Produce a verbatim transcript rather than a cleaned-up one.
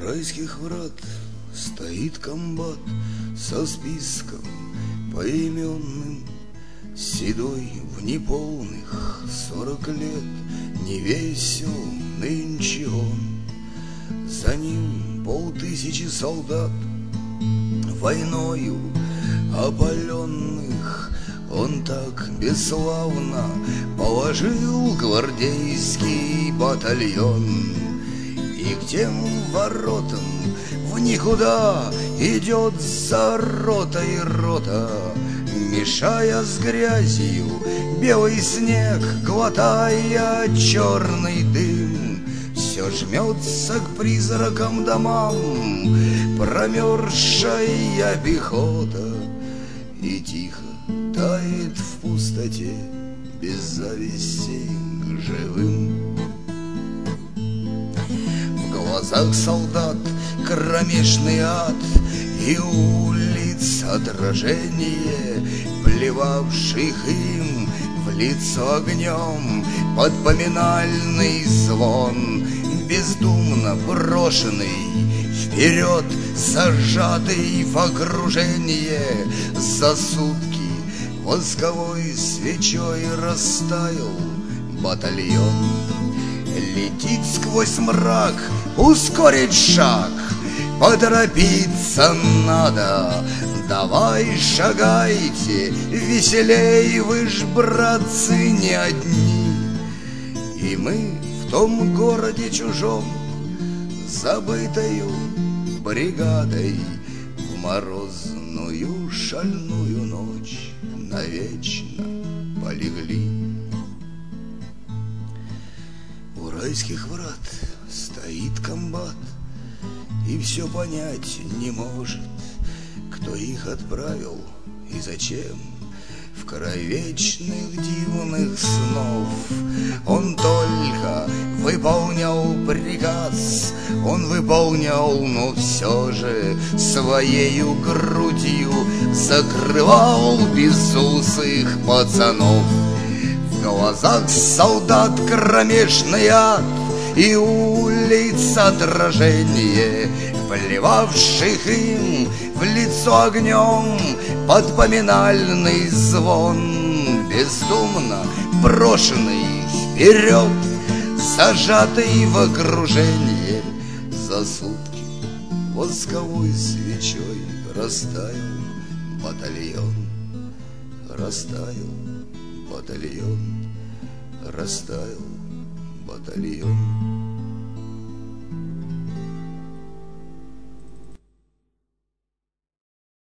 райских врат стоит комбат со списком поименным, седой в неполных сорок лет, не весел нынче он. За ним полтысячи солдат, войною опаленных. Он так бесславно положил гвардейский батальон. И к тем воротам в никуда идет за ротой рота, мешая с грязью белый снег, глотая черный дым. Все жмется к призракам домам промерзшая пехота, и тихо тает в пустоте без зависти к живым. В глазах солдат кромешный ад и улиц отражение, плевавших им в лицо огнем под поминальный звон, бездумно брошенный вперед, зажатый в окружение. За сутки восковой свечой растаял батальон. Летит сквозь мрак, ускорить шаг, поторопиться надо. Давай шагайте, веселей, вы ж, братцы, не одни. И мы в том городе чужом, забытою бригадой, в морозную шальную ночь навечно полегли. У райских врат стоит комбат и все понять не может, кто их отправил и зачем в край вечных дивных снов. Он только выполнял приказ, он выполнял, но все же своею грудью закрывал безусых пацанов. В глазах солдат кромешный ад и улиц отражение, плевавших им в лицо огнем под поминальный звон, бездумно брошенный вперед, зажатый в окружение. За сутки восковой свечой растаял батальон, растаял батальон, растаял батальон.